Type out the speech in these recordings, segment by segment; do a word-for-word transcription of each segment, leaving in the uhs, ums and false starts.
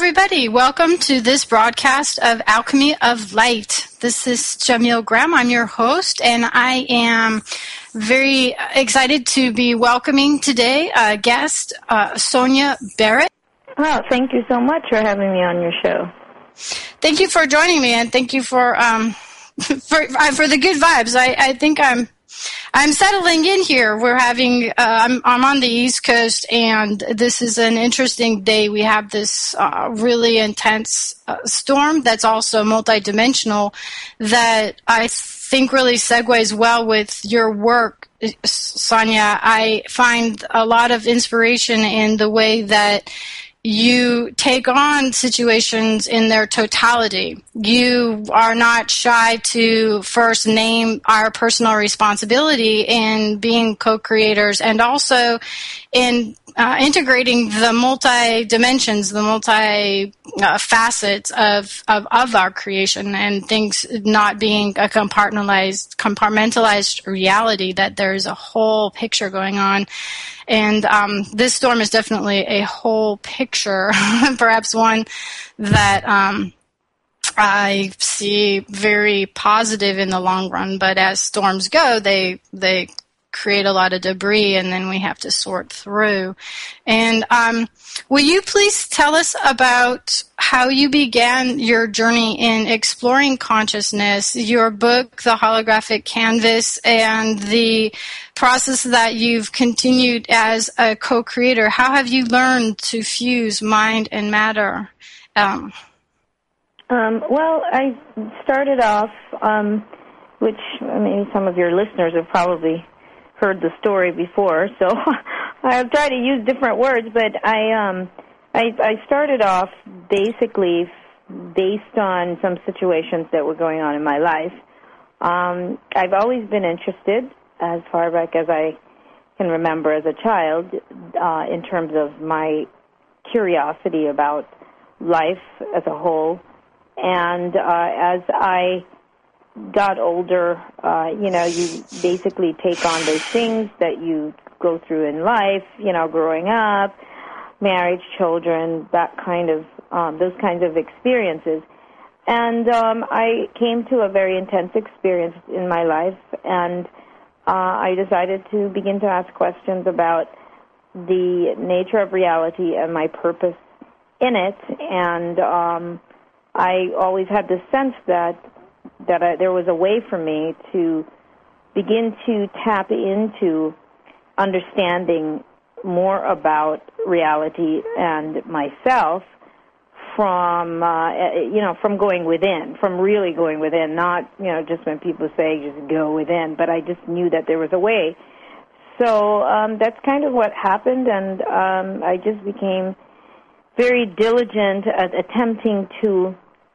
everybody. Welcome to this broadcast of Alchemy of Light. This is Jamil Graham. I'm your host, and I am very excited to be welcoming today a guest, uh, Sonia Barrett. Oh, thank you so much for having me on your show. Thank you for joining me, and thank you for um, for uh, for the good vibes. I, I think I'm I'm settling in here. We're having uh, I'm I'm on the East Coast, and this is an interesting day. We have this uh, really intense uh, storm that's also multidimensional that I think really segues well with your work, Sonia. I find a lot of inspiration in the way that you take on situations in their totality. You are not shy to first name our personal responsibility in being co-creators and also in uh, integrating the multi-dimensions, the multi-facets uh, of, of, of our creation and things not being a compartmentalized, compartmentalized reality, that there's a whole picture going on. And um, this storm is definitely a whole picture, perhaps one that um, I see very positive in the long run. But as storms go, they they create a lot of debris, and then we have to sort through. And um, will you please tell us about how you began your journey in exploring consciousness, your book, The Holographic Canvas, and the process that you've continued as a co-creator? How have you learned to fuse mind and matter? Um, um, well, I started off, um, which maybe some of your listeners have probably heard the story before, so I've tried to use different words, but I, um, I, I started off basically based on some situations that were going on in my life. Um, I've always been interested, as far back as I can remember as a child, uh, in terms of my curiosity about life as a whole. And uh, as I got older, uh, you know, you basically take on those things that you go through in life, you know, growing up, marriage, children, that kind of, um, those kinds of experiences. And um, I came to a very intense experience in my life, and uh, I decided to begin to ask questions about the nature of reality and my purpose in it. And um, I always had this sense that that I, there was a way for me to begin to tap into understanding more about reality and myself from, uh, you know, from going within, from really going within, not, you know, just when people say just go within, but I just knew that there was a way. So um, that's kind of what happened, and um, I just became very diligent at attempting to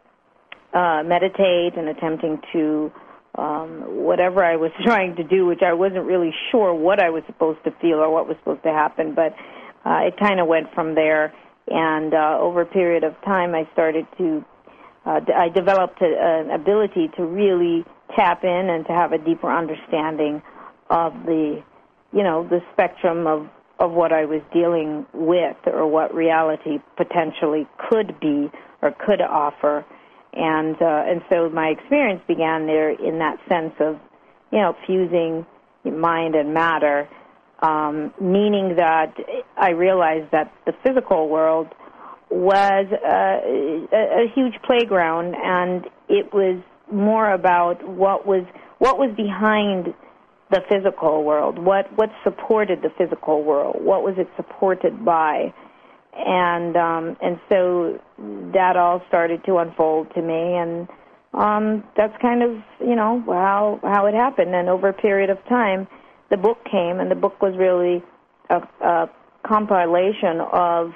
Uh, meditate and attempting to um, whatever I was trying to do, which I wasn't really sure what I was supposed to feel or what was supposed to happen, but uh, it kind of went from there. And uh, over a period of time, I started to, uh, d- I developed a, an ability to really tap in and to have a deeper understanding of the, you know, the spectrum of, of what I was dealing with or what reality potentially could be or could offer. And uh, and so my experience began there in that sense of, you know, fusing mind and matter, um, meaning that I realized that the physical world was uh, a, a huge playground, and it was more about what was what was behind the physical world, what what supported the physical world, what was it supported by. And um, and so that all started to unfold to me, and um, that's kind of, you know, how how it happened. And over a period of time, the book came, and the book was really a, a compilation of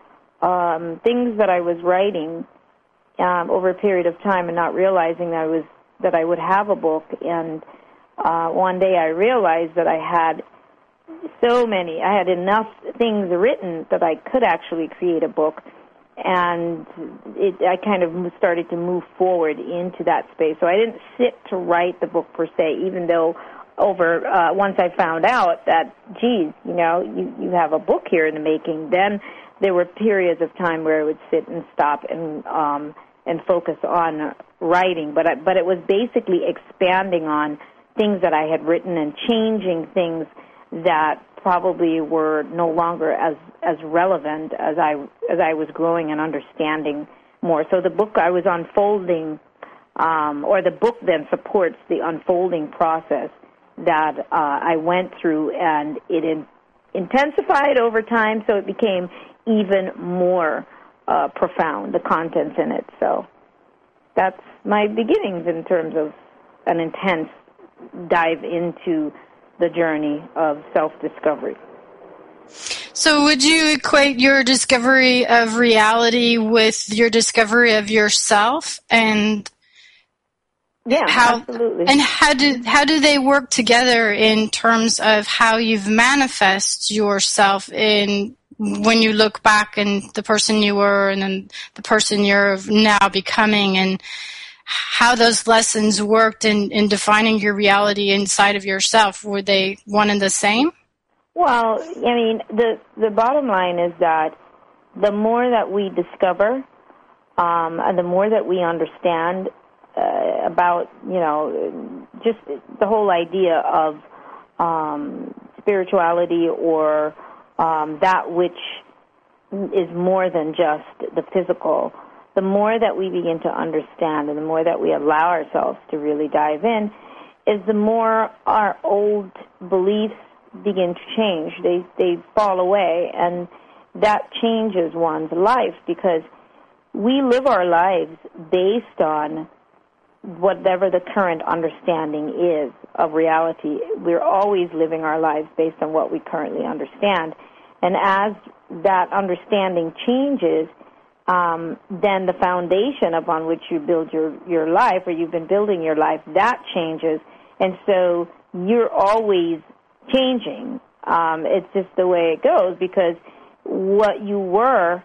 um, things that I was writing um, over a period of time, and not realizing that I was that I would have a book. And uh, one day I realized that I had so many, I had enough things written that I could actually create a book, and it, I kind of started to move forward into that space. So I didn't sit to write the book per se, even though over, uh, once I found out that, geez, you know, you, you have a book here in the making, then there were periods of time where I would sit and stop and um, and focus on writing. But I, but it was basically expanding on things that I had written and changing things that probably were no longer as as relevant as I as I was growing and understanding more. So the book I was unfolding, um, or the book then supports the unfolding process that uh, I went through, and it in, intensified over time, so it became even more uh, profound, the contents in it. So that's my beginnings in terms of an intense dive into the journey of self-discovery. So would you equate your discovery of reality with your discovery of yourself? And yeah, how, absolutely. And how do how do they work together in terms of how you've manifested yourself in when you look back and the person you were and then the person you're now becoming, and how those lessons worked in, in defining your reality inside of yourself? Were they one and the same? Well, I mean, the the bottom line is that the more that we discover um, and the more that we understand uh, about, you know, just the whole idea of um, spirituality or um, that which is more than just the physical, the more that we begin to understand and the more that we allow ourselves to really dive in, is the more our old beliefs begin to change. They they fall away, and that changes one's life, because we live our lives based on whatever the current understanding is of reality. We're always living our lives based on what we currently understand. And as that understanding changes, um, then the foundation upon which you build your, your life, or you've been building your life, that changes. And so you're always changing. Um, it's just the way it goes, because what you were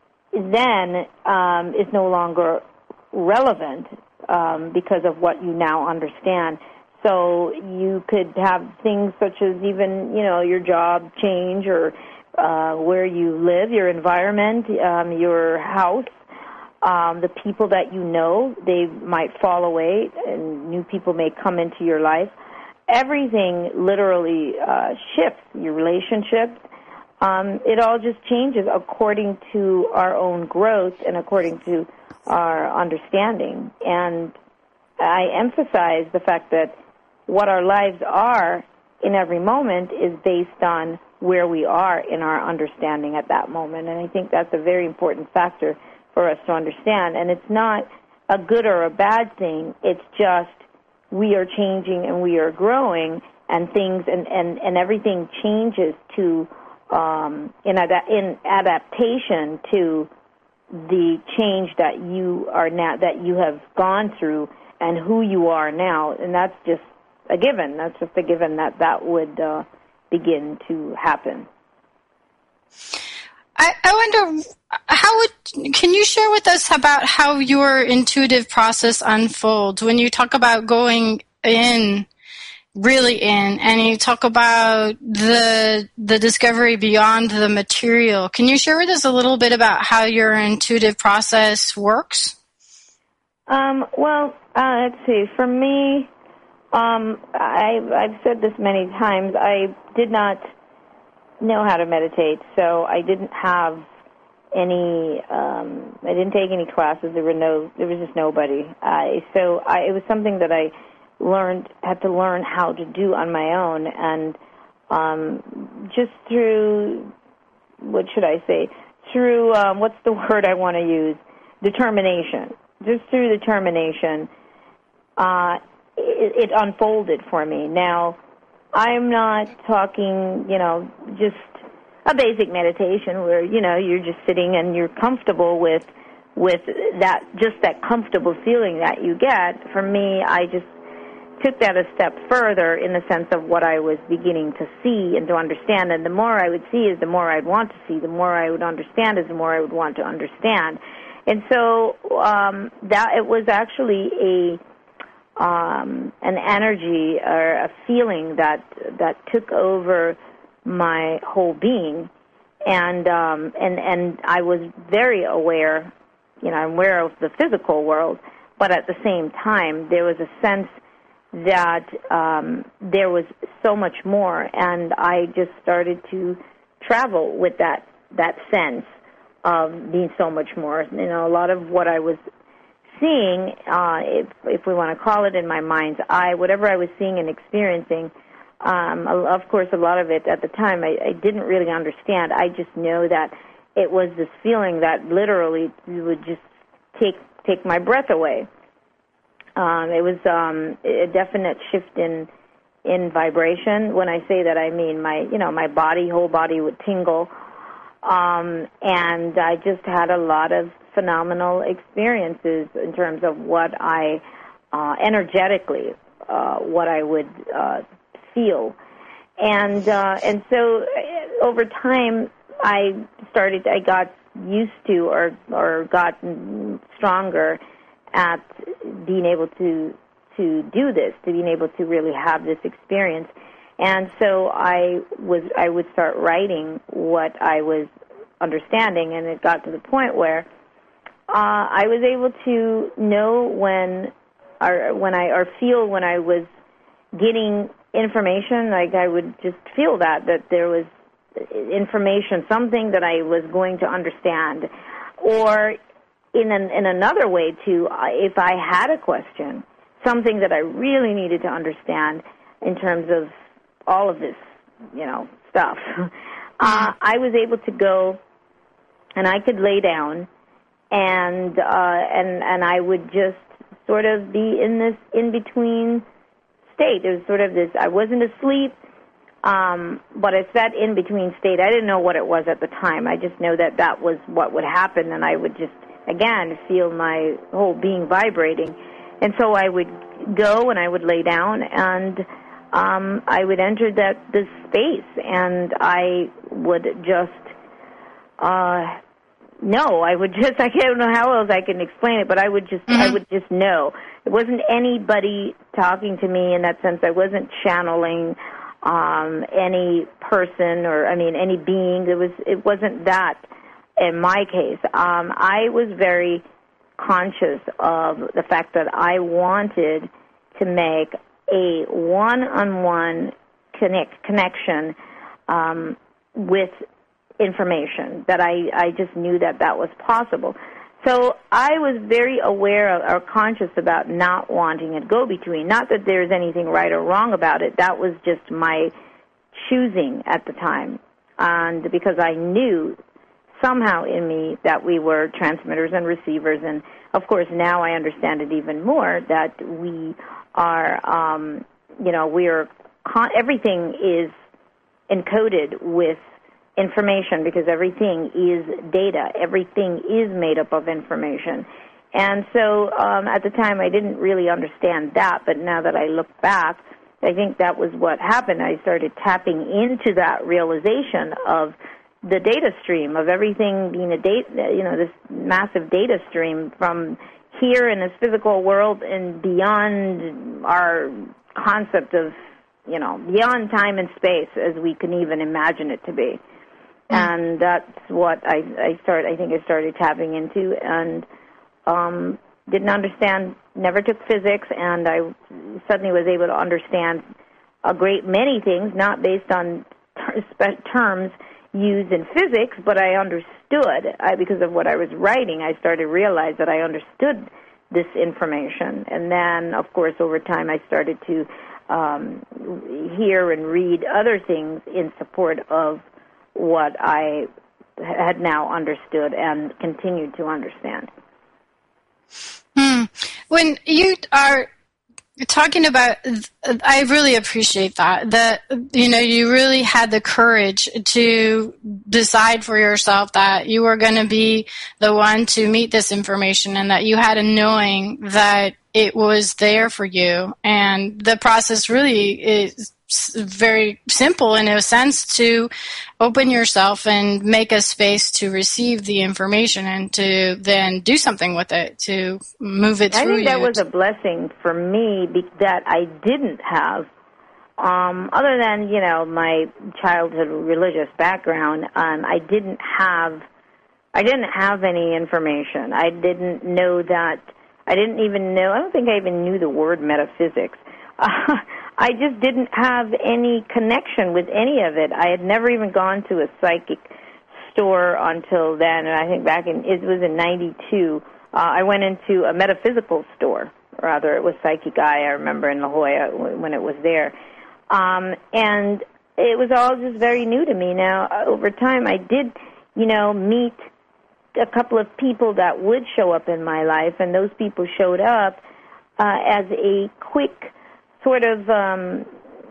then um, is no longer relevant um, because of what you now understand. So you could have things such as even, you know, your job change, or uh, where you live, your environment, um, your house, um, the people that you know, they might fall away and new people may come into your life. Everything literally uh, shifts, your relationships. Um, it all just changes according to our own growth and according to our understanding. And I emphasize the fact that what our lives are in every moment is based on where we are in our understanding at that moment. And I think that's a very important factor for us to understand. And it's not a good or a bad thing. It's just we are changing and we are growing, and things and, and, and everything changes to um, in, ad- in adaptation to the change that you are now, that you have gone through, and who you are now. And that's just a given. That's just a given that that would uh, begin to happen. I, I wonder, how would, can you share with us about how your intuitive process unfolds when you talk about going in, really in, and you talk about the the discovery beyond the material? Can you share with us a little bit about how your intuitive process works? Um, well, uh, let's see. For me, um, I, I've said this many times. I did not know how to meditate, so I didn't have any. Um, I didn't take any classes. There were no. There was just nobody. Uh, so I, it was something that I learned had to learn how to do on my own, and um, just through, what should I say? Through um, what's the word I want to use? Determination. Just through determination, uh, it, it unfolded for me. Now, I'm not talking, you know, just a basic meditation where, you know, you're just sitting and you're comfortable with with that, just that comfortable feeling that you get. For me, I just took that a step further in the sense of what I was beginning to see and to understand. And the more I would see is the more I'd want to see. The more I would understand is the more I would want to understand. And so um, that it was actually a um, an energy or a feeling that that took over my whole being. and um, and and I was very aware, you know, I'm aware of the physical world, but at the same time, there was a sense that um, there was so much more, and I just started to travel with that that sense of being so much more. You know, a lot of what I was seeing, uh, if if we want to call it in my mind's eye, whatever I was seeing and experiencing, um, of course, a lot of it at the time I, I didn't really understand. I just know that it was this feeling that literally would just take take my breath away. Um, it was um, a definite shift in in vibration. When I say that, I mean my you know my body, whole body would tingle, um, and I just had a lot of phenomenal experiences in terms of what I uh, energetically uh, what I would uh, feel, and uh, and so over time I started I got used to or or got stronger at being able to to do this, to being able to really have this experience. And so I was I would start writing what I was understanding, and it got to the point where uh, I was able to know when or when I or feel when I was getting information, like I would just feel that that there was information, something that I was going to understand, or In, an, in another way, too, if I had a question, something that I really needed to understand in terms of all of this, you know, stuff, uh, I was able to go and I could lay down and uh, and and I would just sort of be in this in-between state. It was sort of this, I wasn't asleep, um, but it's that in-between state. I didn't know what it was at the time. I just know that that was what would happen, and I would just again, feel my whole being vibrating. And so I would go and I would lay down and um, I would enter that this space and I would just uh, know. I would just, I don't know how else I can explain it, but I would just, mm-hmm. I would just know. It wasn't anybody talking to me in that sense. I wasn't channeling um, any person or, I mean, any being. It was, it wasn't that. In my case, um, I was very conscious of the fact that I wanted to make a one-on-one connect, connection um, with information, that I, I just knew that that was possible. So I was very aware of, or conscious about not wanting a go-between. Not that there's anything right or wrong about it. That was just my choosing at the time. And because I knew somehow in me that we were transmitters and receivers, and of course now I understand it even more that we are, um, you know, we are con- everything is encoded with information because everything is data. Everything is made up of information, and so um, at the time I didn't really understand that, but now that I look back, I think that was what happened. I started tapping into that realization of the data stream of everything being a data, you know, this massive data stream from here in this physical world and beyond our concept of, you know, beyond time and space as we can even imagine it to be. Mm. And that's what I, I started, I think I started tapping into and um, didn't understand, never took physics, and I suddenly was able to understand a great many things, not based on ter- terms used in physics, but I understood, I, because of what I was writing, I started to realize that I understood this information. And then, of course, over time I started to um, hear and read other things in support of what I had now understood and continued to understand. Hmm. When you are talking about, I really appreciate that, that, you know, you really had the courage to decide for yourself that you were going to be the one to meet this information and that you had a knowing that it was there for you. And the process really is very simple in a sense, to open yourself and make a space to receive the information and to then do something with it, to move it through you. I think that was a blessing for me that I didn't have um, other than, you know, my childhood religious background, um, I didn't have, I didn't have any information. I didn't know that, I didn't even know, I don't think I even knew the word metaphysics. Uh, I just didn't have any connection with any of it. I had never even gone to a psychic store until then, and I think back in, it was in ninety-two, uh, I went into a metaphysical store. Rather, it was Psychic Eye, I remember, in La Jolla when it was there. Um, and it was all just very new to me. Now, over time, I did, you know, meet a couple of people that would show up in my life, and those people showed up uh, as a quick sort of um,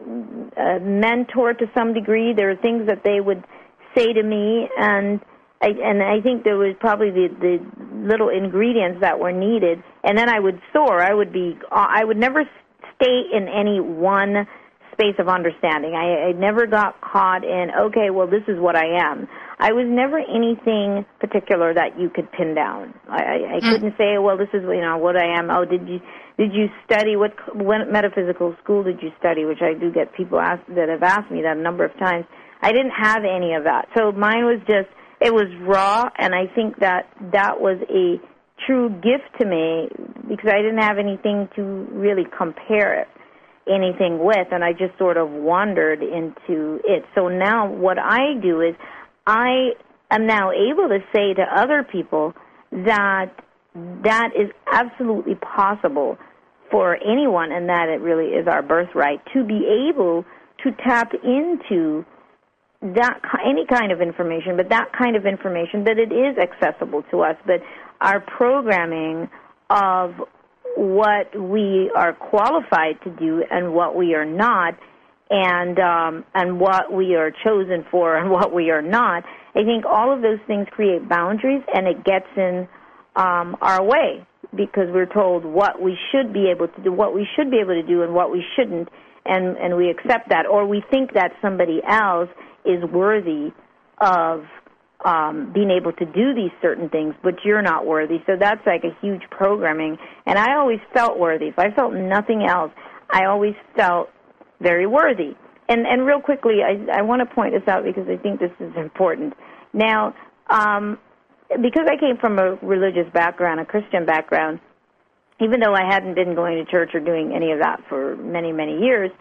a mentor to some degree. There were things that they would say to me, and I, and I think there was probably the, the little ingredients that were needed, and then I would soar. I would be, I would never stay in any one space of understanding. I, I never got caught in, okay, well, this is what I am. I was never anything particular that you could pin down. I, I, I mm. couldn't say, well, this is, you know, what I am. Oh, did you did you study, what, what metaphysical school did you study, which I do get people ask, that have asked me that a number of times. I didn't have any of that. So mine was just, it was raw, and I think that that was a true gift to me because I didn't have anything to really compare anything with, and I just sort of wandered into it. So now what I do is I am now able to say to other people that that is absolutely possible for anyone, and that it really is our birthright to be able to tap into that any kind of information, but that kind of information, that it is accessible to us, but our programming of what we are qualified to do and what we are not, and um, and what we are chosen for and what we are not, I think all of those things create boundaries, and it gets in um, our way because we're told what we should be able to do, what we should be able to do, and what we shouldn't, and, and we accept that, or we think that somebody else is worthy of um, being able to do these certain things, but you're not worthy. So that's like a huge programming. And I always felt worthy. If I felt nothing else, I always felt very worthy. And and real quickly, I, I want to point this out because I think this is important. Now, um, because I came from a religious background, a Christian background, even though I hadn't been going to church or doing any of that for many, many years,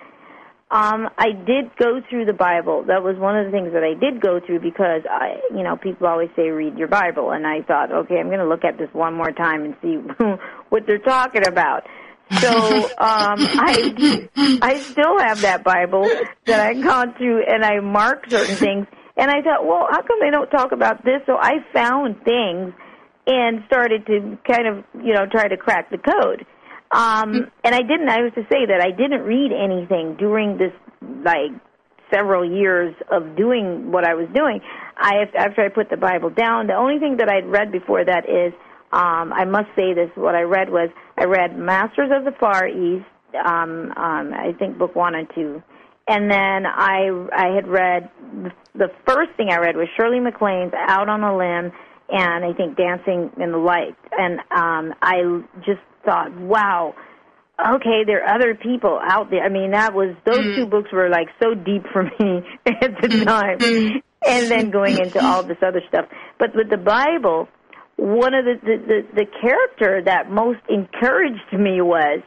Um, I did go through the Bible. That was one of the things that I did go through because, I, you know, people always say read your Bible. And I thought, okay, I'm going to look at this one more time and see what they're talking about. So um, I, I still have that Bible that I've gone through, and I marked certain things. And I thought, well, how come they don't talk about this? So I found things and started to kind of, you know, try to crack the code. Um, and I didn't, I was to say that I didn't read anything during this, like, several years of doing what I was doing. I, after I put the Bible down, the only thing that I'd read before that is, um, I must say this, what I read was, I read Masters of the Far East, um, um, I think book one and two. And then I, I had read, the first thing I read was Shirley MacLaine's Out on a Limb, and I think Dancing in the Light. And um, I just thought, wow, okay, there are other people out there. I mean, that was, those mm. two books were like so deep for me at the time. And then going into all this other stuff. But with the Bible, one of the, the, the, the character that most encouraged me was,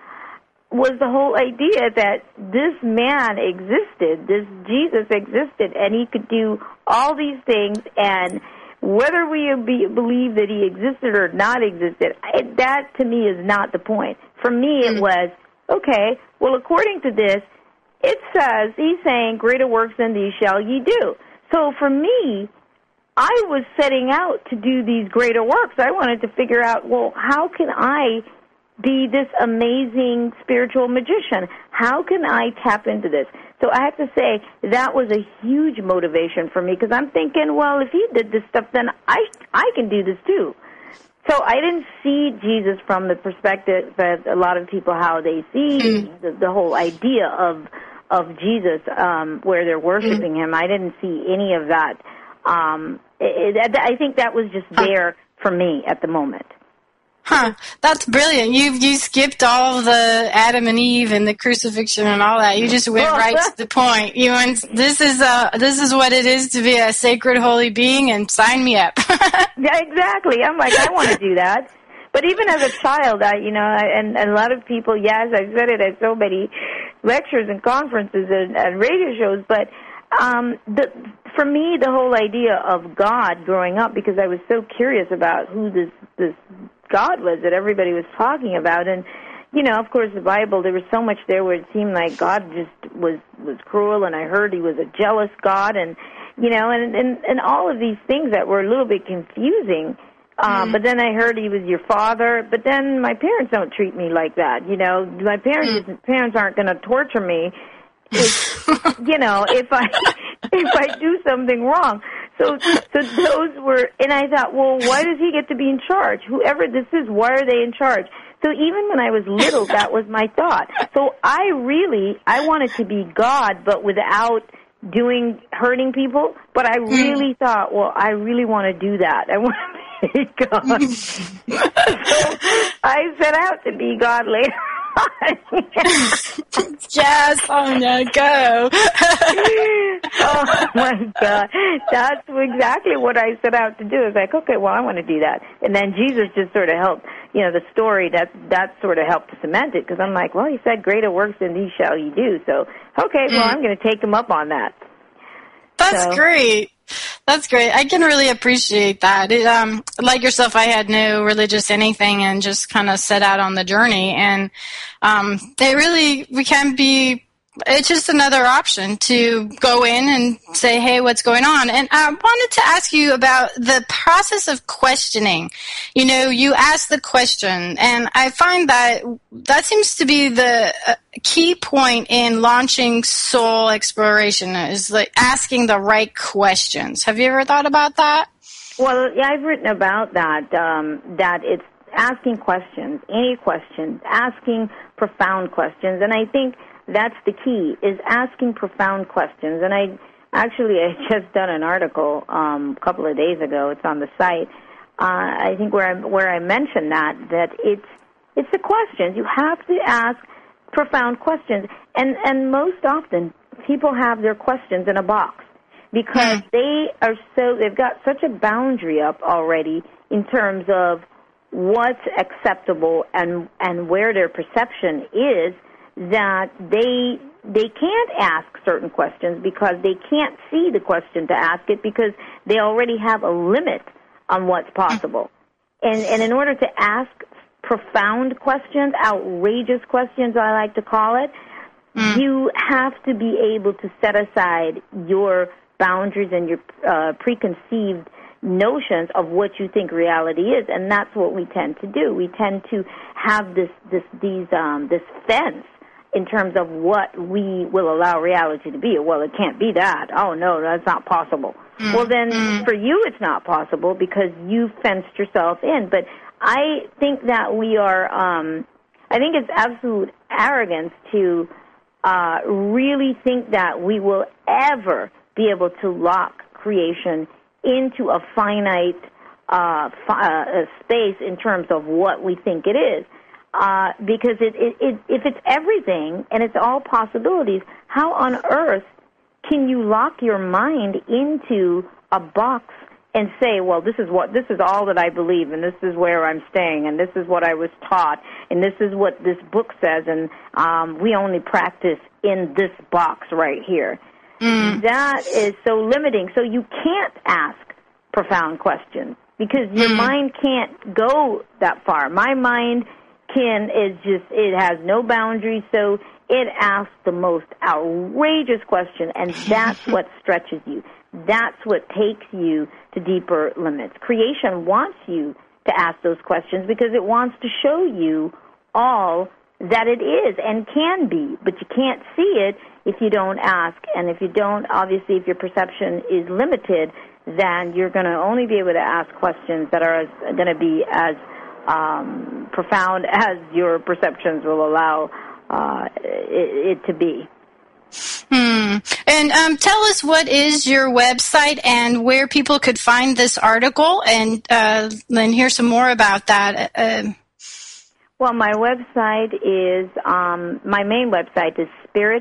was the whole idea that this man existed, this Jesus existed, and he could do all these things, and whether we be, believe that he existed or not existed, it, that to me is not the point. For me, it was, okay, well, according to this, it says, he's saying, greater works than these shall ye do. So for me, I was setting out to do these greater works. I wanted to figure out, well, how can I be this amazing spiritual magician? How can I tap into this? So I have to say that was a huge motivation for me because I'm thinking, well, if he did this stuff, then I I can do this too. So I didn't see Jesus from the perspective that a lot of people, how they see mm. the, the whole idea of of Jesus, um, where they're worshiping mm. him. I didn't see any of that. Um, it, it, I think that was just there for me at the moment. Huh. That's brilliant. You you skipped all the Adam and Eve and the crucifixion and all that. You just went right to the point. You went, this is uh this is what it is to be a sacred holy being, and sign me up. Yeah, exactly. I'm like, I want to do that. But even as a child, I, you know, I, and, and a lot of people, yes, I've said it at so many lectures and conferences and, and radio shows, but um, the, for me, the whole idea of God growing up, because I was so curious about who this, this God was that everybody was talking about, and, you know, of course, the Bible, there was so much there where it seemed like God just was, was cruel, and I heard he was a jealous God, and, you know, and, and, and all of these things that were a little bit confusing. Uh, mm. But then I heard he was your father. But then my parents don't treat me like that. You know, my parents mm. parents aren't going to torture me. If, you know, if I if I do something wrong. So so those were, and I thought, well, why does he get to be in charge? Whoever this is, why are they in charge? So even when I was little, that was my thought. So I really I wanted to be God, but without doing hurting people. But I really mm. thought, well, I really want to do that. I want to be God. So I set out to be God later on. Yes, oh no, go. Oh my God. That's exactly what I set out to do. It's like, okay, well, I want to do that. And then Jesus just sort of helped, you know, the story, that that sort of helped to cement it, because I'm like, well, he said greater works than these shall you do. So, okay, well, I'm going to take him up on that. That's so. great. That's great. I can really appreciate that. It, um, like yourself, I had no religious anything and just kind of set out on the journey. And um, they really, we can be, it's just another option to go in and say, hey, what's going on? And I wanted to ask you about the process of questioning. You know, you ask the question, and I find that that seems to be the uh, key point in launching soul exploration, is like asking the right questions. Have you ever thought about that? Well, yeah, I've written about that, um, that it's asking questions, any questions, asking profound questions, and I think that's the key, is asking profound questions. And I actually, I just done an article um, a couple of days ago. It's on the site. Uh, I think where I where I mentioned that that it's it's the questions. You have to ask profound questions, and and most often people have their questions in a box because they are so they've got such a boundary up already in terms of what's acceptable and and where their perception is, that they they can't ask certain questions because they can't see the question to ask it, because they already have a limit on what's possible. And and in order to ask profound questions, outrageous questions, I like to call it, mm. you have to be able to set aside your boundaries and your uh, preconceived notions of what you think reality is, and that's what we tend to do. We tend to have this this these um, this fence in terms of what we will allow reality to be. Well, it can't be that. Oh, no, that's not possible. Mm. Well, then mm. for you it's not possible because you fenced yourself in. But I think that we are, um, I think it's absolute arrogance to uh, really think that we will ever be able to lock creation into a finite uh, fi- uh, space in terms of what we think it is. Uh, because it, it, it, if it's everything and it's all possibilities, how on earth can you lock your mind into a box and say, well, this is what this is all that I believe, and this is where I'm staying, and this is what I was taught, and this is what this book says, and um, we only practice in this box right here. Mm. That is so limiting. So you can't ask profound questions because your mm. mind can't go that far. My mind can is just, it has no boundaries, so it asks the most outrageous question, and that's what stretches you. That's what takes you to deeper limits. Creation wants you to ask those questions because it wants to show you all that it is and can be, but you can't see it if you don't ask, and if you don't, obviously, if your perception is limited, then you're going to only be able to ask questions that are going to be as Um, profound as your perceptions will allow uh, it, it to be. Hmm. And um, tell us, what is your website and where people could find this article, and uh, then hear some more about that. Uh, well, my website is, um, my main website is spirit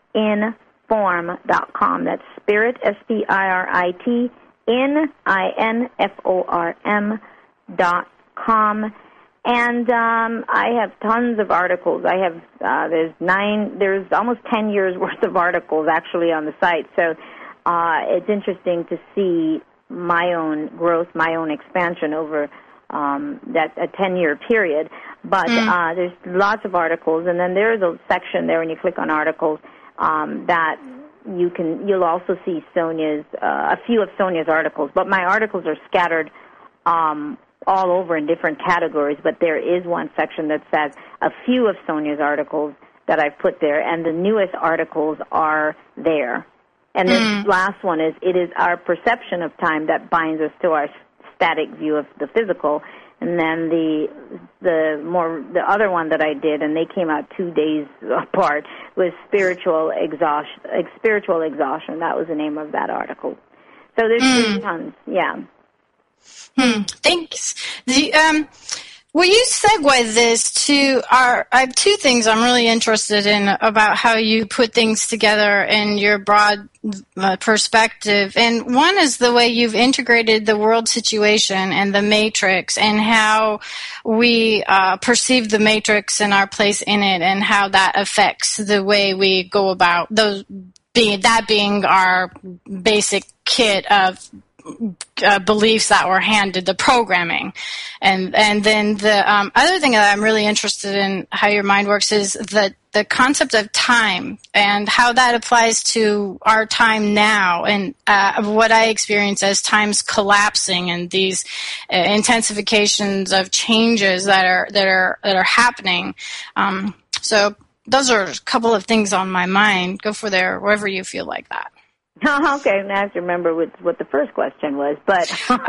inform dot com. That's Spirit, S P I R I T, N I N F O R M dot com. And um, I have tons of articles. I have uh, there's nine, there's almost ten years worth of articles actually on the site. So uh, it's interesting to see my own growth, my own expansion over um, that a ten-year period. But mm. uh, there's lots of articles, and then there's a section there when you click on articles um, that you can. You'll also see Sonia's uh, a few of Sonia's articles. But my articles are scattered Um, all over in different categories, but there is one section that says a few of Sonia's articles that I've put there, and the newest articles are there. And this mm. last one is, it is our perception of time that binds us to our static view of the physical. And then the the more the other one that I did, and they came out two days apart, was spiritual exhaustion. Spiritual exhaustion. That was the name of that article. So there's, mm. there's tons, yeah. Hmm. Thanks. The, um, will you segue this to our, I have two things I'm really interested in about how you put things together in your broad uh, perspective. And one is the way you've integrated the world situation and the matrix, and how we uh, perceive the matrix and our place in it, and how that affects the way we go about those, being, that being our basic kit of Uh, beliefs that were handed, the programming. And and then the um, other thing that I'm really interested in how your mind works is the, the concept of time, and how that applies to our time now, and uh, what I experience as time's collapsing, and these uh, intensifications of changes that are that are that are happening. Um, so those are a couple of things on my mind. Go for there, wherever you feel like that. Oh, okay, now I have to remember what, what the first question was, but...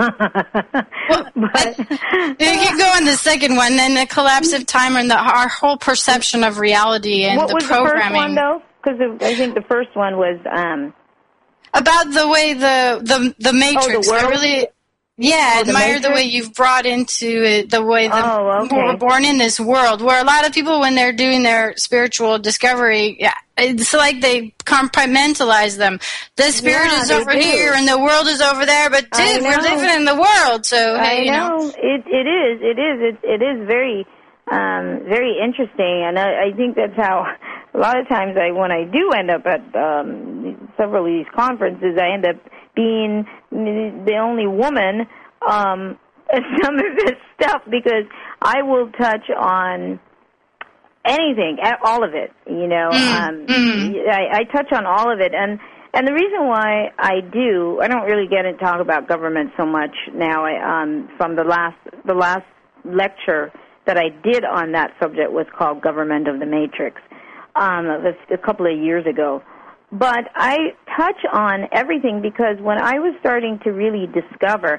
well, but you can go on the second one, then the collapse of time, and the, our whole perception of reality, and what the was programming. The first one, though? Because I think the first one was... Um, about the way the, the, the Matrix... Oh, the world? I really, yeah, oh, admire the, the way you've brought into it, the way the, oh, okay. we're born in this world, where a lot of people, when they're doing their spiritual discovery... Yeah, it's like they compartmentalize them. The spirit yeah, is over do. here and the world is over there, but dude, we're living in the world, so hey, I you know. know. It it is. It is. It it is very um very interesting, and I, I think that's how a lot of times I when I do end up at um several of these conferences, I end up being the only woman um at some of this stuff, because I will touch on anything, all of it, you know. Mm, um, mm. I, I touch on all of it, and and the reason why I do, I don't really get into talk about government so much now. I, um, from the last the last lecture that I did on that subject was called "Government of the Matrix," um, a couple of years ago. But I touch on everything because when I was starting to really discover,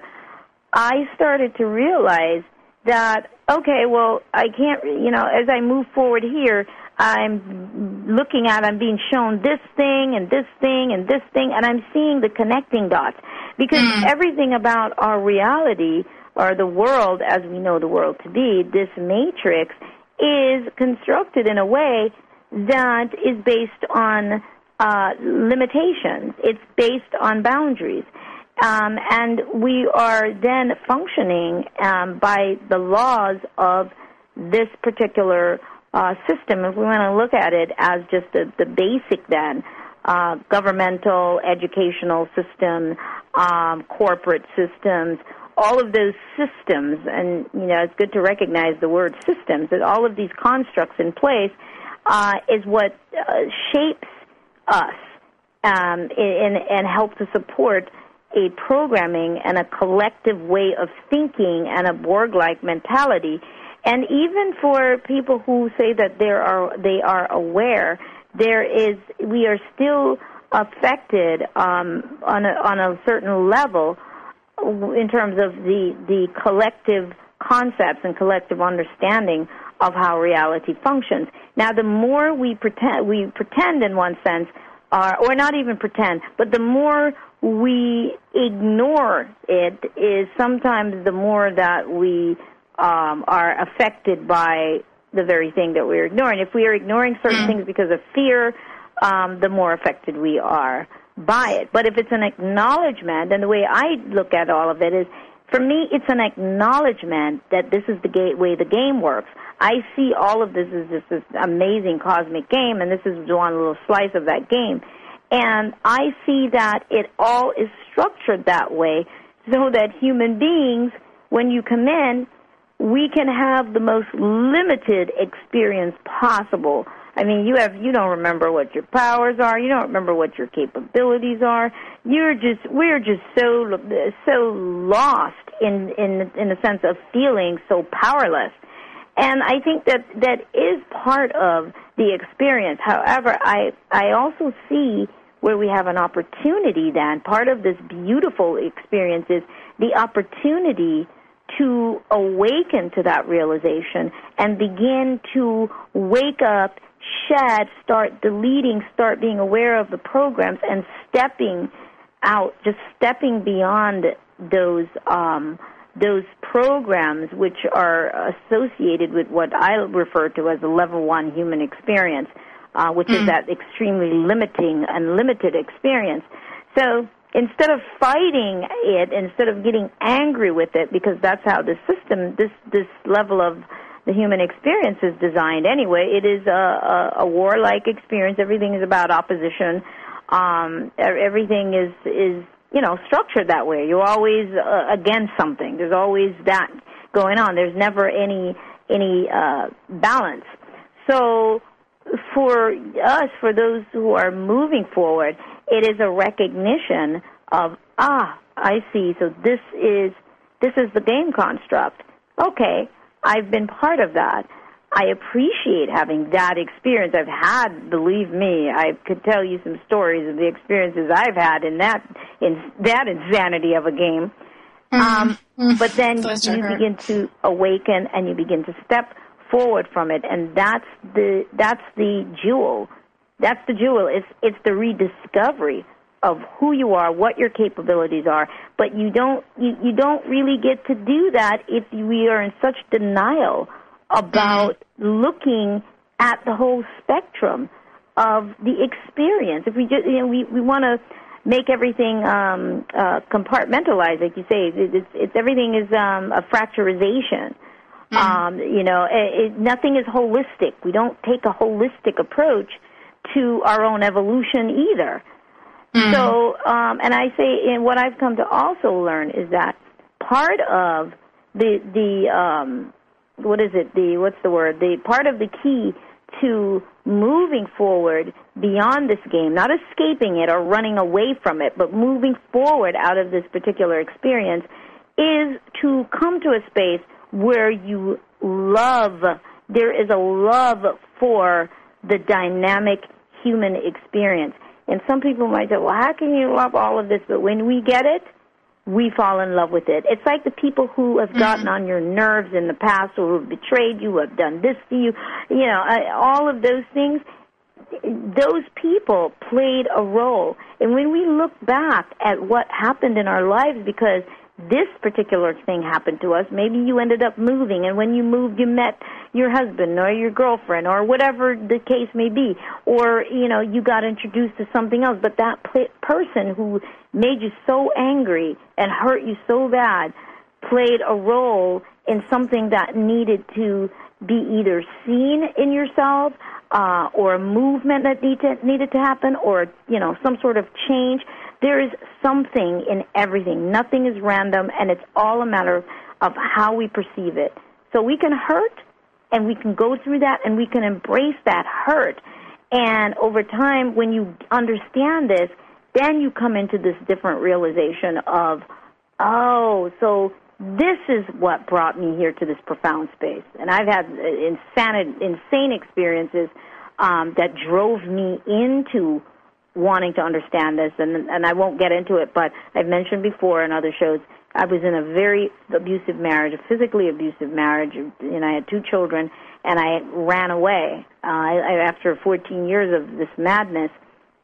I started to realize that, okay, well, I can't, you know, as I move forward here, I'm looking at, I'm being shown this thing and this thing and this thing, and I'm seeing the connecting dots. Because mm. everything about our reality, or the world as we know the world to be, this matrix, is constructed in a way that is based on uh, limitations. It's based on boundaries. Um, and we are then functioning um, by the laws of this particular uh, system. If we want to look at it as just the, the basic then, uh, governmental, educational system, um, corporate systems, all of those systems, and, you know, it's good to recognize the word systems, that all of these constructs in place uh, is what uh, shapes us um, and, and help to support a programming and a collective way of thinking and a Borg-like mentality. And even for people who say that there are they are aware, there is we are still affected um, on a, on a certain level in terms of the the collective concepts and collective understanding of how reality functions. Now, the more we pretend we pretend in one sense, are, or not even pretend, but the more we ignore it is sometimes the more that we um, are affected by the very thing that we're ignoring. If we are ignoring certain mm. things because of fear, um, the more affected we are by it. But if it's an acknowledgement, and the way I look at all of it is, for me, it's an acknowledgement that this is the ga- way the game works. I see all of this as just this amazing cosmic game, and this is one little slice of that game. And I see that it all is structured that way so that human beings, when you come in, we can have the most limited experience possible. I mean, you have you don't remember what your powers are. You don't remember what your capabilities are. You're just we're just so so lost in in in the sense of feeling so powerless. And I think that that is part of the experience. However, I I also see where we have an opportunity then. Part of this beautiful experience is the opportunity to awaken to that realization and begin to wake up, shed, start deleting, start being aware of the programs and stepping out, just stepping beyond those um, those programs which are associated with what I refer to as the level one human experience, uh, which mm. is that extremely limiting and limited experience. So instead of fighting it, instead of getting angry with it, because that's how the system, this this level of the human experience is designed anyway. It is a, a, a warlike experience. Everything is about opposition. Um, everything is, is, you know, structured that way. You're always uh, against something. There's always that going on. There's never any any uh, balance. So for us, for those who are moving forward, it is a recognition of, ah, I see, so this is this is the game construct. Okay, I've been part of that. I appreciate having that experience. I've had, believe me, I could tell you some stories of the experiences I've had in that in that insanity of a game. Mm-hmm. Um, mm-hmm. But then Bless you begin to awaken and you begin to step forward from it, and that's the that's the jewel. That's the jewel. It's it's the rediscovery of who you are, what your capabilities are. But you don't you, you don't really get to do that if we are in such denial about looking at the whole spectrum of the experience. If we just you know we we want to make everything um, uh, compartmentalized, like you say, it, it's it's everything is um, a fracturization. Mm-hmm. Um, you know, it, it, nothing is holistic. We don't take a holistic approach to our own evolution either. Mm-hmm. So, um, and I say, and what I've come to also learn is that part of the the um, what is it? The what's the word? The part of the key to moving forward beyond this game, not escaping it or running away from it, but moving forward out of this particular experience, is to come to a space where you love. There is a love for the dynamic human experience. And some people might say, well, how can you love all of this? But when we get it, we fall in love with it. It's like the people who have gotten mm-hmm. on your nerves in the past, or who have betrayed you, who have done this to you, you know, all of those things. Those people played a role. And when we look back at what happened in our lives, because this particular thing happened to us, maybe you ended up moving, and when you moved, you met your husband or your girlfriend or whatever the case may be, or, you know, you got introduced to something else, but that p- person who made you so angry and hurt you so bad played a role in something that needed to be either seen in yourself, uh, or a movement that need to, needed to happen, or, you know, some sort of change. There is something in everything. Nothing is random, and it's all a matter of how we perceive it. So we can hurt, and we can go through that, and we can embrace that hurt. And over time, when you understand this, then you come into this different realization of, oh, so this is what brought me here to this profound space. And I've had insane, insane experiences um, that drove me into wanting to understand this, and and I won't get into it, but I've mentioned before in other shows, I was in a very abusive marriage, a physically abusive marriage, and I had two children, and I ran away. Uh, I, after fourteen years of this madness,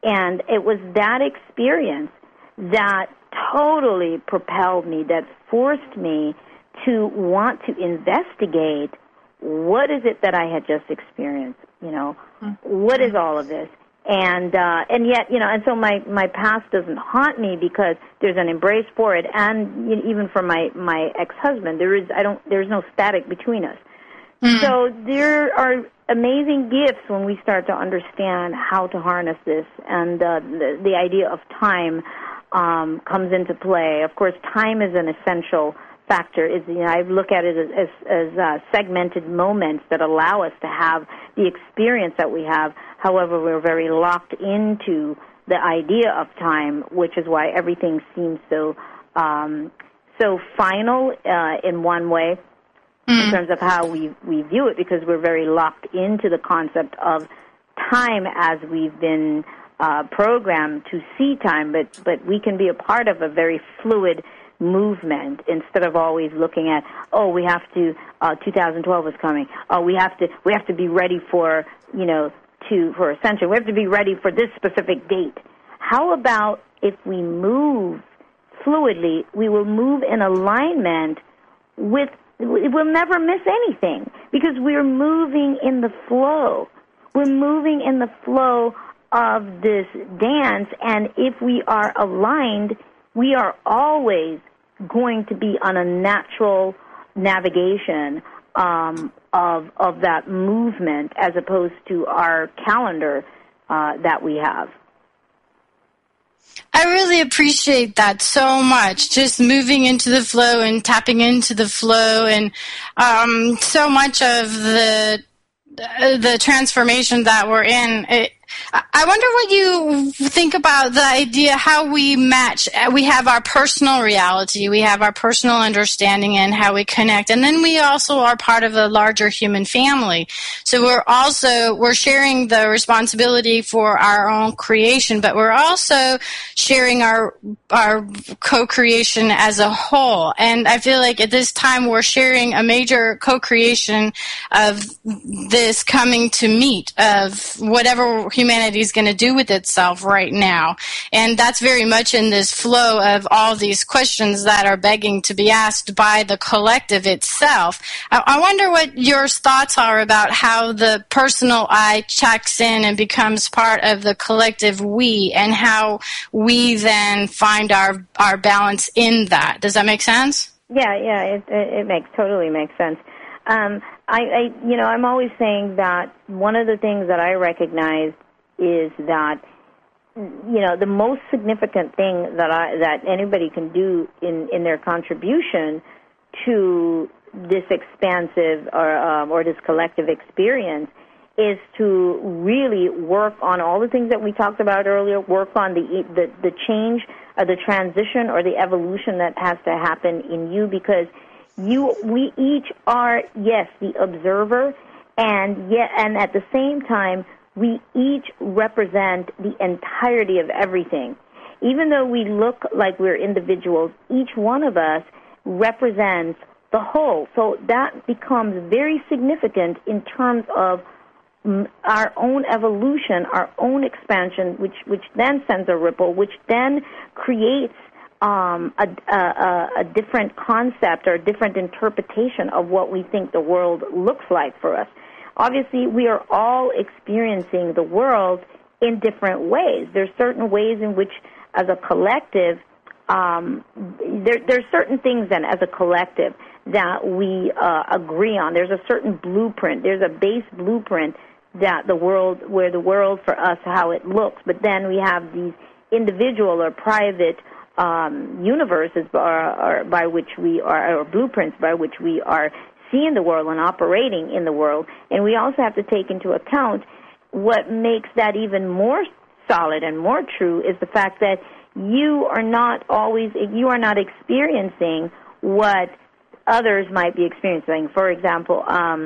And it was that experience that totally propelled me, that forced me to want to investigate what is it that I had just experienced, you know, mm-hmm. what is all of this? And uh, and yet, you know, and so my, my past doesn't haunt me because there's an embrace for it, and you know, even for my, my ex-husband, there is I don't there's no static between us. Mm. So there are amazing gifts when we start to understand how to harness this, and uh, the, the idea of time um, comes into play. Of course, time is an essential factor. Is you know, I look at it as as, as uh, segmented moments that allow us to have the experience that we have. However, we're very locked into the idea of time, which is why everything seems so um, so final uh, in one way, mm. in terms of how we, we view it, because we're very locked into the concept of time as we've been uh, programmed to see time, but, but we can be a part of a very fluid movement instead of always looking at, oh, we have to, uh, two thousand twelve is coming, oh, we have to, we have to be ready for, you know, to, for Ascension. We have to be ready for this specific date. How about if we move fluidly, we will move in alignment with, we'll never miss anything because we're moving in the flow. We're moving in the flow of this dance, and if we are aligned, we are always going to be on a natural navigation um, of of that movement as opposed to our calendar uh, that we have. I really appreciate that so much, just moving into the flow and tapping into the flow, and um, so much of the the transformation that we're in. It, I wonder what you think about the idea how we match. We have our personal reality, we have our personal understanding and how we connect, and then we also are part of a larger human family. So we're also, we're sharing the responsibility for our own creation, but we're also sharing our, our co-creation as a whole. And I feel like at this time we're sharing a major co-creation of this coming to meet, of whatever humanity is going to do with itself right now. And that's very much in this flow of all these questions that are begging to be asked by the collective itself. I, I wonder what your thoughts are about how the personal I checks in and becomes part of the collective we, and how we then find our, our balance in that. Does that make sense? Yeah, yeah, it, it, it makes totally makes sense. Um, I, I, you know, I'm always saying that one of the things that I recognize is that, you know, the most significant thing that I, that anybody can do in, in their contribution to this expansive or um, or this collective experience is to really work on all the things that we talked about earlier, work on the the, the change, uh, the transition or the evolution that has to happen in you, because you we each are, yes, the observer, and yet, and at the same time, we each represent the entirety of everything. Even though we look like we're individuals, each one of us represents the whole. So that becomes very significant in terms of our own evolution, our own expansion, which, which then sends a ripple, which then creates um, a, a, a different concept or a different interpretation of what we think the world looks like for us. Obviously, we are all experiencing the world in different ways. There's certain ways in which, as a collective, um, there, there's certain things then, as a collective, that we uh, agree on. There's a certain blueprint. There's a base blueprint that the world, where the world for us, how it looks. But then we have these individual or private um, universes or, or by which we are, or blueprints by which we are seeing the world and operating in the world. And we also have to take into account what makes that even more solid and more true is the fact that you are not always, you are not experiencing what others might be experiencing. For example, um,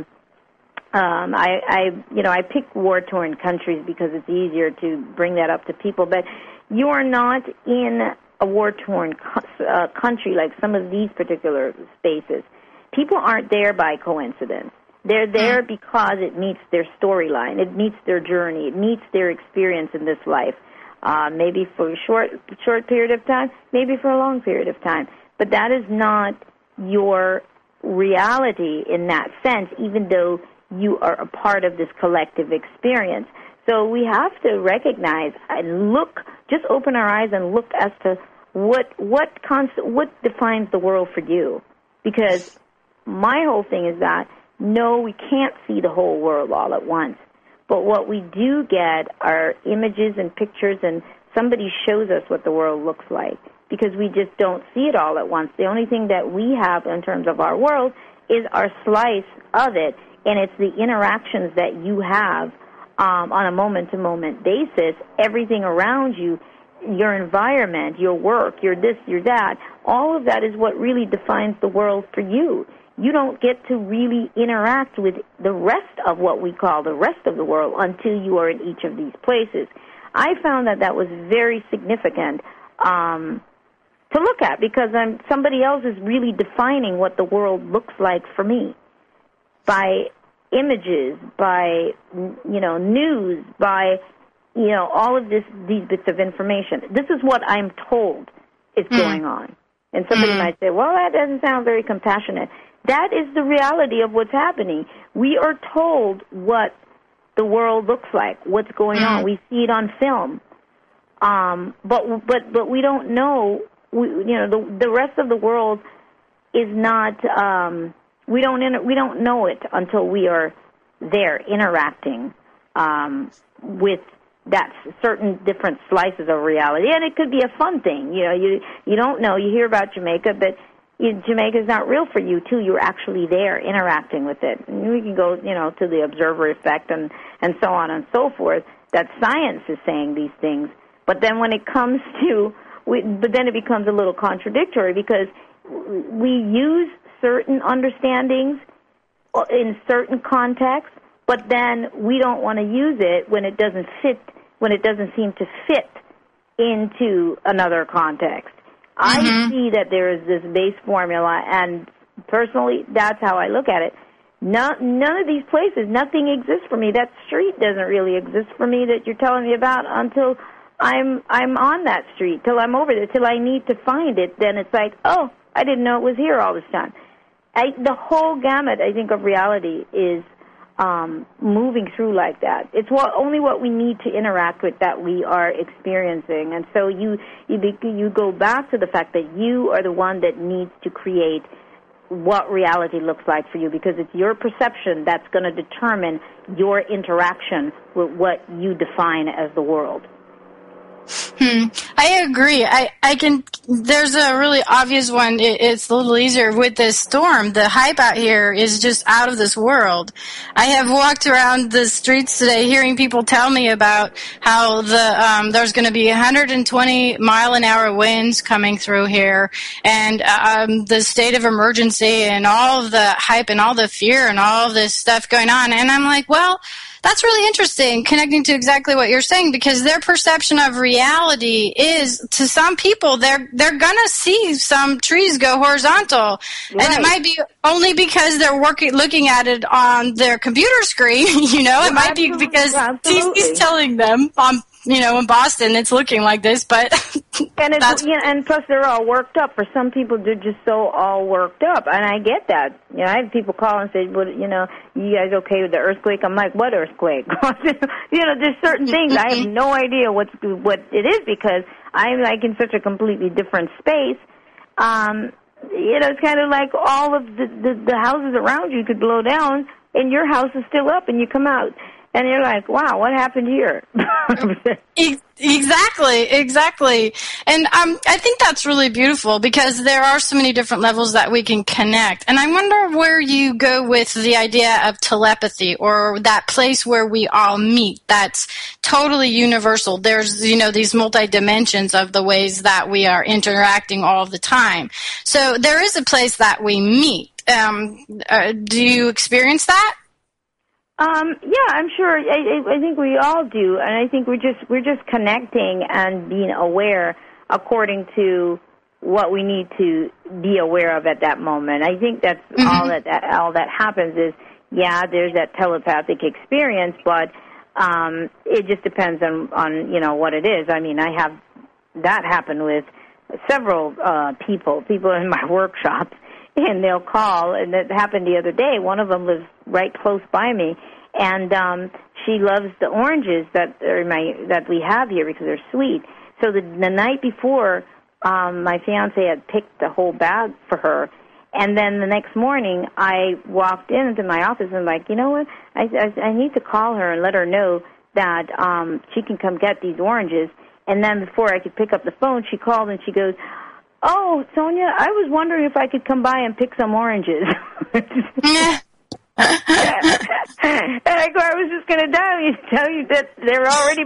um, I, I, you know, I pick war-torn countries because it's easier to bring that up to people, but you are not in a war-torn co- uh, country like some of these particular spaces. People aren't there by coincidence. They're there because it meets their storyline. It meets their journey. It meets their experience in this life. uh, maybe for a short, short period of time, maybe for a long period of time. But that is not your reality in that sense, even though you are a part of this collective experience. So we have to recognize and look, just open our eyes and look as to what what const- what defines the world for you. Because my whole thing is that, no, we can't see the whole world all at once. But what we do get are images and pictures, and somebody shows us what the world looks like, because we just don't see it all at once. The only thing that we have in terms of our world is our slice of it, and it's the interactions that you have um, on a moment-to-moment basis. Everything around you, your environment, your work, your this, your that, all of that is what really defines the world for you. You don't get to really interact with the rest of what we call the rest of the world until you are in each of these places. I found that that was very significant um, to look at, because I'm, somebody else is really defining what the world looks like for me by images, by, you know, news, by, you know, all of this, these bits of information. This is what I'm told is mm. going on. And somebody mm. might say, well, that doesn't sound very compassionate. That is the reality of what's happening. We are told what the world looks like, what's going mm. on. We see it on film. Um, but but but we don't know. We, you know, the the rest of the world is not. Um, we don't inter- we don't know it until we are there interacting um, with that certain different slices of reality. And it could be a fun thing. You know, you you don't know. You hear about Jamaica, but Jamaica is not real for you till you're actually there interacting with it. And we can go, you know, to the observer effect and, and so on and so forth, that science is saying these things. But then when it comes to, we, but then it becomes a little contradictory, because we use certain understandings in certain contexts, but then we don't want to use it when it doesn't fit, when it doesn't seem to fit into another context. Mm-hmm. I see that there is this base formula, and personally, that's how I look at it. No, none of these places, nothing exists for me. That street doesn't really exist for me that you're telling me about until I'm I'm on that street, till I'm over there, till I need to find it. Then it's like, oh, I didn't know it was here all this time. I, the whole gamut, I think, of reality is um, moving through like that. It's what, only what we need to interact with that we are experiencing. And so you, you, you go back to the fact that you are the one that needs to create what reality looks like for you, because it's your perception that's going to determine your interaction with what you define as the world. Hmm. I agree. I, I can, there's a really obvious one. It, it's a little easier with this storm. The hype out here is just out of this world. I have walked around the streets today hearing people tell me about how the, um, there's going to be one hundred twenty mile an hour winds coming through here, and, um, the state of emergency and all of the hype and all the fear and all of this stuff going on. And I'm like, well, that's really interesting, connecting to exactly what you're saying, because their perception of reality is, to some people, they're they're gonna see some trees go horizontal, right. And it might be only because they're working, looking at it on their computer screen. You know, it well, might be because T V's telling them, um, you know, in Boston, it's looking like this, but and it's, you know, and plus they're all worked up. For some people, they're just so all worked up, and I get that. You know, I have people call and say, "Well, you know, you guys okay with the earthquake?" I'm like, "What earthquake?" You know, there's certain things I have no idea what's what it is, because I'm like in such a completely different space. Um, you know, it's kind of like all of the, the the houses around you could blow down, and your house is still up, and you come out. And you're like, wow, what happened here? Exactly, exactly. And um, I think that's really beautiful, because there are so many different levels that we can connect. And I wonder where you go with the idea of telepathy, or that place where we all meet that's totally universal. There's, you know, these multi-dimensions of the ways that we are interacting all the time. So there is a place that we meet. Um, uh, do you experience that? Um, yeah, I'm sure. I, I think we all do, and I think we're just we're just connecting and being aware according to what we need to be aware of at that moment. I think that's mm-hmm. all that, that all that happens is, yeah, there's that telepathic experience, but um, it just depends on, on, you know, what it is. I mean, I have that happen with several uh, people, people in my workshops, and they'll call, and it happened the other day. One of them lives right close by me, and um, she loves the oranges that are my that we have here because they're sweet. So the, the night before, um, my fiance had picked the whole bag for her, and then the next morning I walked into my office and I'm like, you know what, I, I, I need to call her and let her know that um, she can come get these oranges. And then before I could pick up the phone, she called and she goes, "Oh, Sonia, I was wondering if I could come by and pick some oranges." And I go, "I was just going to tell you, tell you that they're already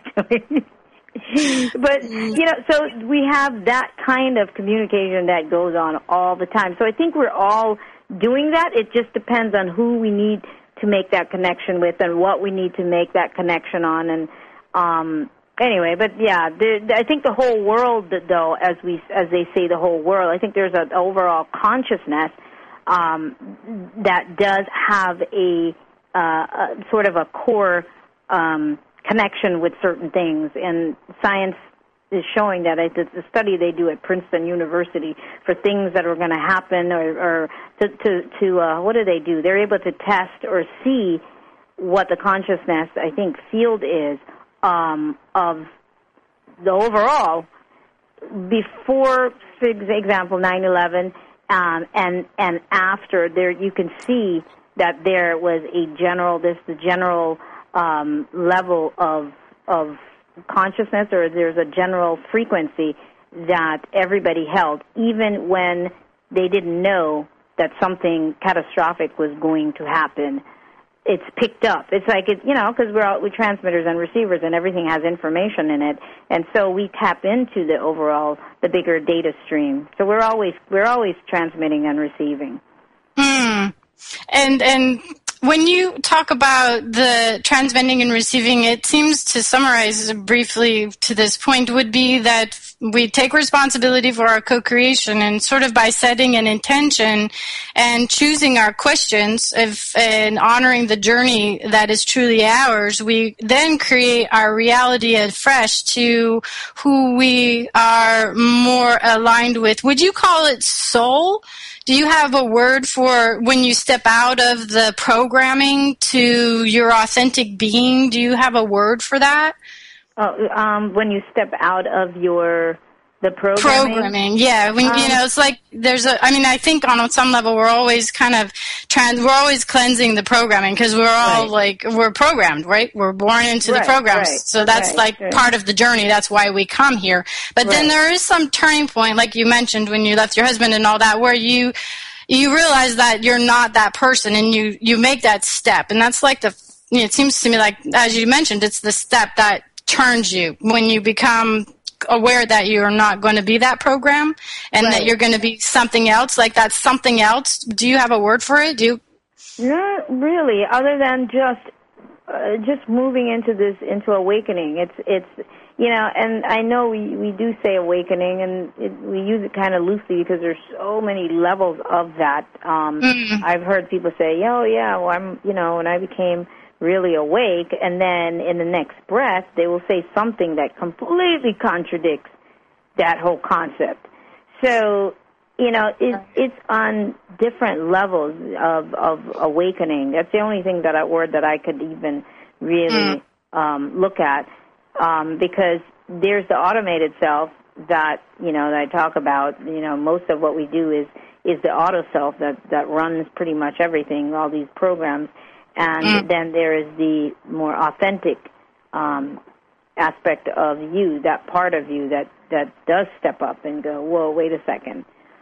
picked." But, you know, so we have that kind of communication that goes on all the time. So I think we're all doing that. It just depends on who we need to make that connection with and what we need to make that connection on. And, um, Anyway, but yeah, the, I think the whole world, though, as we as they say, the whole world. I think there's an overall consciousness um, that does have a, uh, a sort of a core um, connection with certain things, and science is showing that. It's a study they do at Princeton University for things that are going to happen, or, or to to, to uh, what do they do? They're able to test or see what the consciousness, I think, field is. Um, of the overall, before, for example, nine eleven, um, and and after, there you can see that there was a general, this the general um, level of of consciousness, or there's a general frequency that everybody held, even when they didn't know that something catastrophic was going to happen. It's picked up. It's like, it, you know, because we're all, we're transmitters and receivers, and everything has information in it, and so we tap into the overall, the bigger data stream. So we're always we're always transmitting and receiving. Hmm. And and when you talk about the transmitting and receiving, it seems to summarize briefly to this point would be that we take responsibility for our co-creation, and sort of by setting an intention and choosing our questions if, and honoring the journey that is truly ours, we then create our reality afresh to who we are more aligned with. Would you call it soul? Do you have a word for when you step out of the programming to your authentic being? Do you have a word for that? Oh, um, when you step out of your the programming? Programming, yeah. When um, you know, it's like there's a. I mean, I think on some level we're always kind of trans. We're always cleansing the programming because we're all right. like we're programmed, right? We're born into right, the programs, right, so that's right, like right. part of the journey. That's why we come here. But right. then there is some turning point, like you mentioned when you left your husband and all that, where you you realize that you're not that person, and you you make that step, and that's like the. You know, it seems to me like, as you mentioned, it's the step that turns you when you become aware that you're not going to be that program, and right. that you're going to be something else. Like that's something else. Do you have a word for it? Do you? Not really, other than just uh, just moving into this into awakening. It's it's you know, and I know we we do say awakening, and it, we use it kind of loosely because there's so many levels of that. Um, mm-hmm. I've heard people say, "Oh yeah, well I'm you know," when I became really awake, and then in the next breath they will say something that completely contradicts that whole concept. So, you know, it, it's on different levels of, of awakening. That's the only thing that I, word that I could even really um, look at, um, because there's the automated self that, you know, that I talk about. You know, most of what we do is, is the auto self that, that runs pretty much everything, all these programs. And mm. then there is the more authentic um, aspect of you, that part of you that, that does step up and go, whoa, wait a second.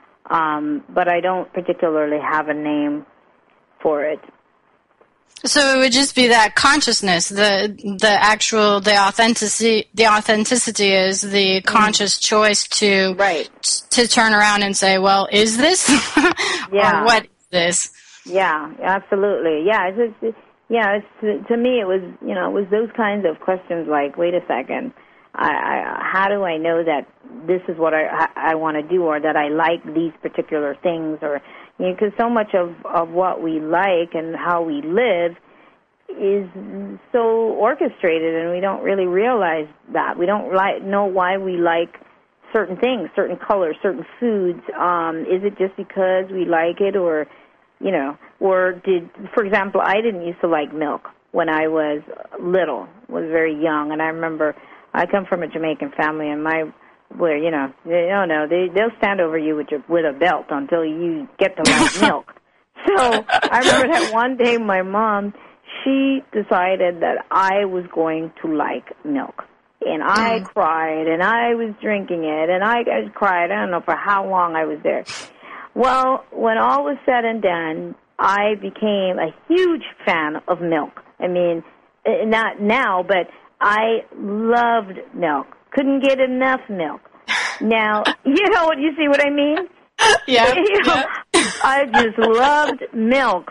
Um, but I don't particularly have a name for it. So it would just be that consciousness, the the actual, the authenticity. The authenticity is the conscious mm. choice to right. to turn around and say, well, is this? Yeah. Or what is this? Yeah, absolutely. Yeah, it's, it's yeah. It's to me, it was you know, it was those kinds of questions like, wait a second, I, I, how do I know that this is what I I want to do, or that I like these particular things, or you know, because so much of of what we like and how we live is so orchestrated, and we don't really realize that. We don't li- know why we like certain things, certain colors, certain foods. Um, is it just because we like it, or, you know, or did, for example, I didn't used to like milk when I was little, was very young, and I remember I come from a Jamaican family, and my, where, you know, they, oh no, they, they'll stand over you with your, with a belt until you get to like milk. So I remember that one day my mom, she decided that I was going to like milk. And I mm. cried, and I was drinking it, and I, I cried, I don't know for how long I was there. Well, when all was said and done, I became a huge fan of milk. I mean, not now, but I loved milk. Couldn't get enough milk. Now, you know what, you see what I mean? Yeah. You know, yeah. I just loved milk.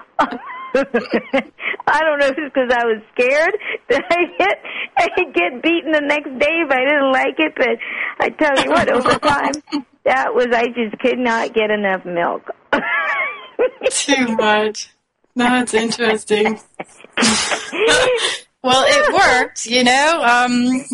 I don't know if it's because I was scared that I get I'd get beaten the next day if I didn't like it, but I tell you what, over time, that was, I just could not get enough milk. Too much. That's interesting. Well, it worked, you know. Um,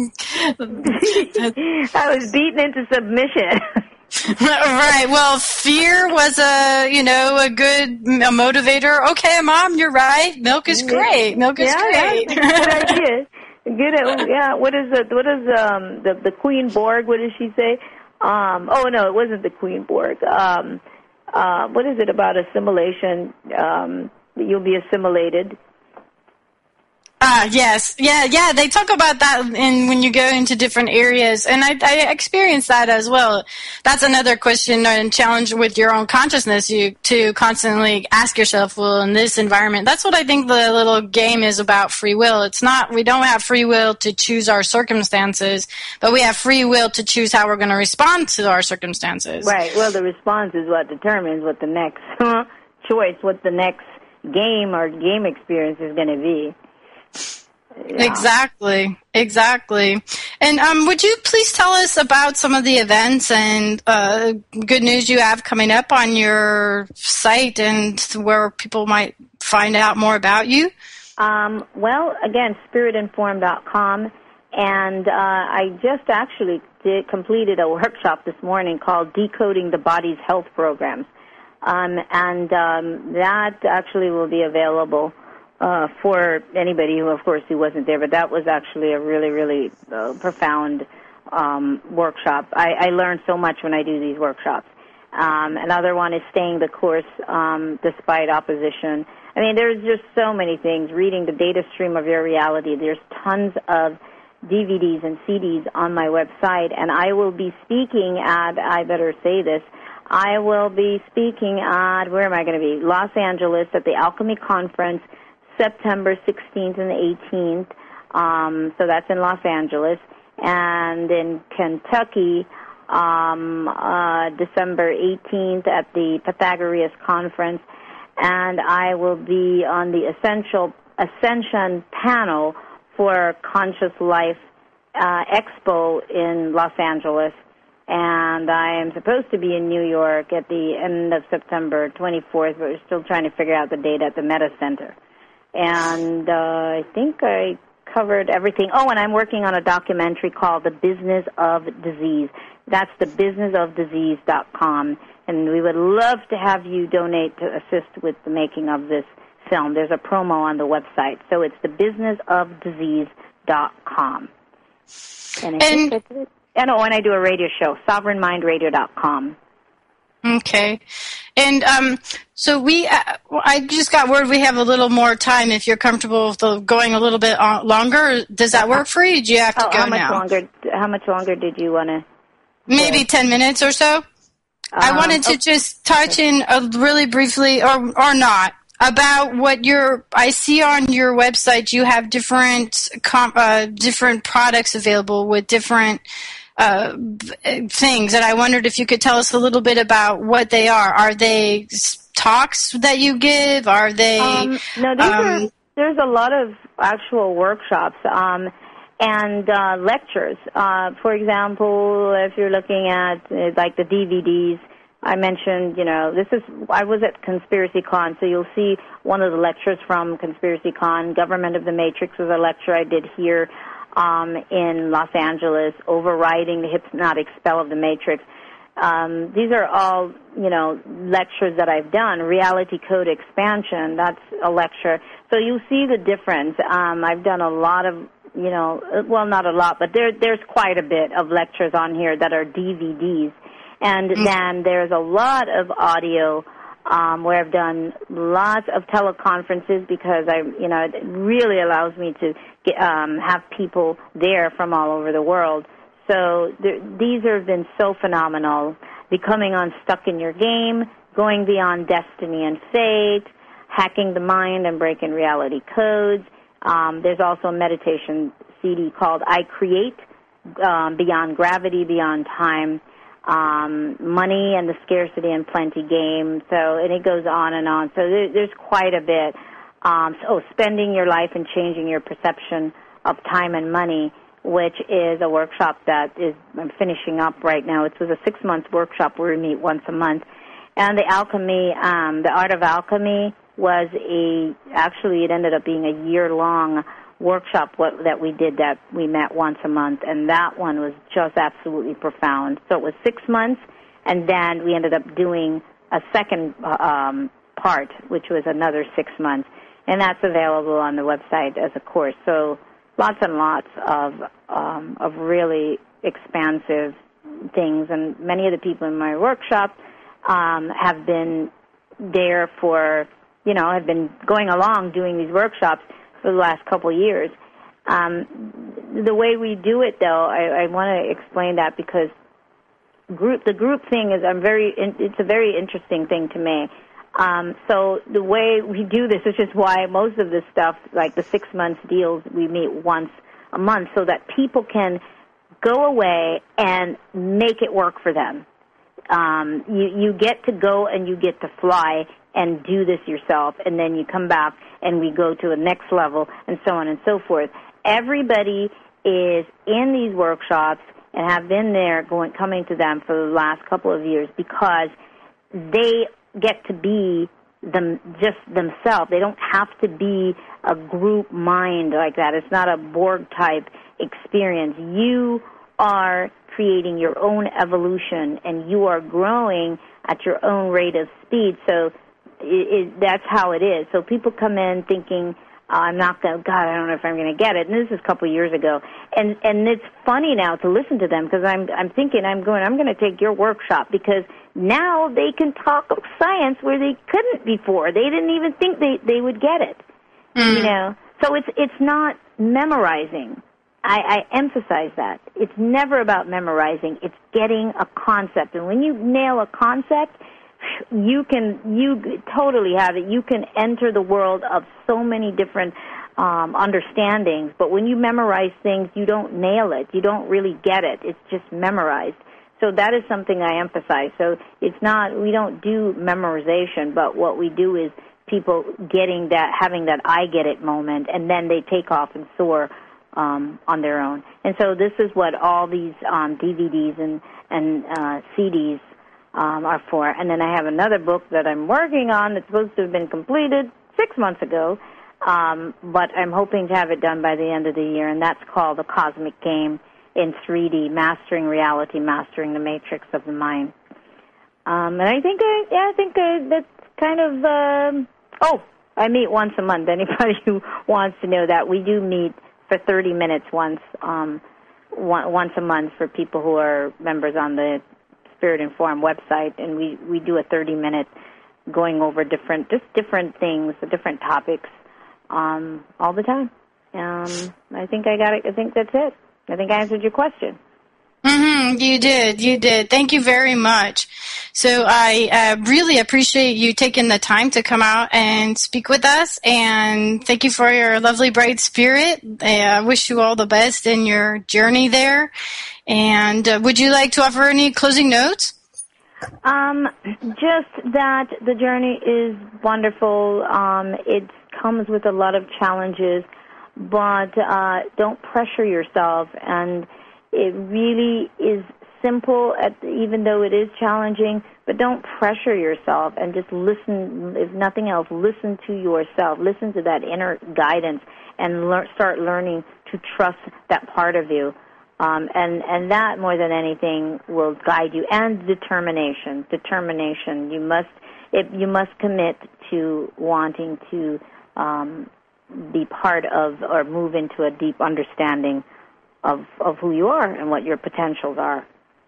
I was beaten into submission. Right. Well, fear was a, you know, a good a motivator. Okay, Mom, you're right. Milk is great. Milk is yeah, great. Yeah, good idea. Good. Yeah. What is the what is um the the Queen Borg? What did she say? Um. Oh no, it wasn't the Queen Borg. Um. Uh. What is it about assimilation? Um. You'll be assimilated. Ah, uh, yes. Yeah, yeah. They talk about that in when you go into different areas, and I, I experienced that as well. That's another question and challenge with your own consciousness, you to constantly ask yourself, well, in this environment, that's what I think the little game is about free will. It's not, we don't have free will to choose our circumstances, but we have free will to choose how we're going to respond to our circumstances. Right. Well, the response is what determines what the next choice, what the next game or game experience is going to be. Yeah. Exactly, exactly. And um, would you please tell us about some of the events and uh, good news you have coming up on your site and where people might find out more about you? Um, well, again, spirit informed dot com, and uh, I just actually did, completed a workshop this morning called Decoding the Body's Health Programs, um, and um, that actually will be available Uh, for anybody who, of course, who wasn't there, but that was actually a really, really uh, profound um, workshop. I, I learned so much when I do these workshops. Um, another one is Staying the Course um, Despite Opposition. I mean, there's just so many things. Reading the Data Stream of Your Reality. There's tons of D V Ds and C Ds on my website, and I will be speaking at, I better say this, I will be speaking at, where am I going to be? Los Angeles at the Alchemy Conference, September sixteenth and eighteenth, um, so that's in Los Angeles, and in Kentucky, um, uh, December eighteenth at the Pythagorean Conference, and I will be on the Essential Ascension panel for Conscious Life uh, Expo in Los Angeles, and I am supposed to be in New York at the end of September twenty-fourth, but we're still trying to figure out the date at the Meta Center. And uh, I think I covered everything. Oh, and I'm working on a documentary called The Business of Disease. That's the business of disease dot com. And we would love to have you donate to assist with the making of this film. There's a promo on the website. So it's the business of disease dot com. And, I and, think that's it. and, oh, and I do a radio show, sovereign mind radio dot com. Okay. And um, so we, uh, I just got word we have a little more time if you're comfortable with the, going a little bit longer. Does that work for you? Do you have to oh, go how much now? Longer, how much longer did you want to? Maybe ten minutes or so. Um, I wanted to okay. just touch in uh, really briefly, or or not, about what your, I see on your website you have different, uh, different products available with different Uh, things, and I wondered if you could tell us a little bit about what they are. Are they talks that you give? Are they? Um, no, these um, are, there's a lot of actual workshops um, and uh, lectures. Uh, for example, if you're looking at uh, like the D V Ds, I mentioned, you know, this is, I was at Conspiracy Con, so you'll see one of the lectures from Conspiracy Con. Government of the Matrix was a lecture I did here um, in Los Angeles, Overriding the Hypnotic Spell of the Matrix. Um, these are all, you know, lectures that I've done. Reality Code Expansion, that's a lecture. So you'll see the difference. Um, I've done a lot of, you know, well, not a lot, but there, there's quite a bit of lectures on here that are D V Ds. And then there's a lot of audio um, where I've done lots of teleconferences because I, you know, it really allows me to get, um, have people there from all over the world. So there, these have been so phenomenal. Becoming Unstuck in Your Game, Going Beyond Destiny and Fate, Hacking the Mind and Breaking Reality Codes. Um, there's also a meditation C D called I Create, um, Beyond Gravity, Beyond Time. Um, money and the Scarcity and Plenty Game. So, and it goes on and on. So there, there's quite a bit. Um, so, Spending Your Life and Changing Your Perception of Time and Money, which is a workshop that is I'm finishing up right now. It was a six-month workshop where we meet once a month. And the alchemy, um, the art of alchemy was a, actually it ended up being a year-long workshop what, that we did that we met once a month, and that one was just absolutely profound. So it was six months, and then we ended up doing a second um, part, which was another six months, and that's available on the website as a course. So lots and lots of um, of really expansive things, and many of the people in my workshop um, have been there for, you know, have been going along doing these workshops for the last couple of years. Um, the way we do it, though, I, I want to explain that because group the group thing is I'm very it's a very interesting thing to me. Um, so the way we do this is just why most of this stuff, like the six months deals, we meet once a month so that people can go away and make it work for them. Um, you, you get to go and you get to fly and do this yourself, and then you come back and we go to the next level and so on and so forth. Everybody is in these workshops and have been there going coming to them for the last couple of years because they get to be them just themselves. They don't have to be a group mind like that. It's not a Borg-type experience. You are creating your own evolution, and you are growing at your own rate of speed. So it, it, that's how it is. So people come in thinking, oh, I'm not going to, God, I don't know if I'm going to get it. And this is a couple of years ago. And and it's funny now to listen to them because I'm, I'm thinking, I'm going, I'm going to take your workshop because now they can talk science where they couldn't before. They didn't even think they, they would get it. Mm. You know? So it's it's not memorizing. I, I emphasize that. It's never about memorizing. It's getting a concept. And when you nail a concept, you can you totally have it. You can enter the world of so many different um, understandings. But when you memorize things, you don't nail it. You don't really get it. It's just memorized. So that is something I emphasize. So it's not, we don't do memorization, but what we do is people getting that, having that I get it moment, and then they take off and soar um, on their own. And so this is what all these um, D V Ds and, and uh, C Ds um, are for. And then I have another book that I'm working on that's supposed to have been completed six months ago, um, but I'm hoping to have it done by the end of the year, and that's called The Cosmic Game in three D, Mastering Reality, Mastering the Matrix of the Mind. Um, and I think I, yeah, I think I, that's kind of, um, oh, I meet once a month. Anybody who wants to know that, we do meet for thirty minutes once, um, one, once a month for people who are members on the Spirit Informed website, and we, we do a thirty minute going over different, just different things, different topics, um, all the time. Um, I think I got it. I think that's it. I think I answered your question. Mm-hmm, you did. You did. Thank you very much. So I uh, really appreciate you taking the time to come out and speak with us, and thank you for your lovely, bright spirit. I wish you all the best in your journey there. And uh, would you like to offer any closing notes? Um, just that the journey is wonderful. Um, it comes with a lot of challenges, but uh, don't pressure yourself, and it really is simple, at, even though it is challenging, but don't pressure yourself, and just listen, if nothing else, listen to yourself. Listen to that inner guidance and lear- start learning to trust that part of you. Um, and, and that, more than anything, will guide you. And determination. Determination. You must, it, you must commit to wanting to um, be part of or move into a deep understanding of, of who you are and what your potentials are.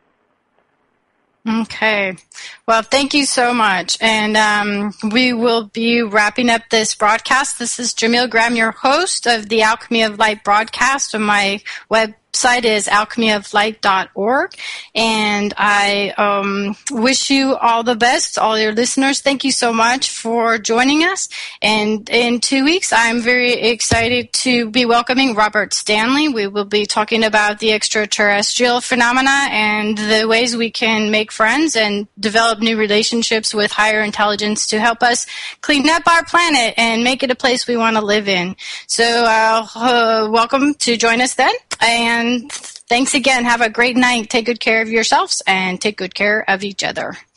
Okay. Well, thank you so much. And um, we will be wrapping up this broadcast. This is Jamil Graham, your host of the Alchemy of Light broadcast. And my website is alchemy of light dot org. And I um, wish you all the best, all your listeners. Thank you so much for joining us. And in two weeks, I'm very excited to be welcoming Robert Stanley. We will be talking about the extraterrestrial phenomena and the ways we can make friends and develop new relationships with higher intelligence to help us clean up our planet and make it a place we want to live in. So uh, uh, welcome to join us then. And thanks again. Have a great night. Take good care of yourselves and take good care of each other.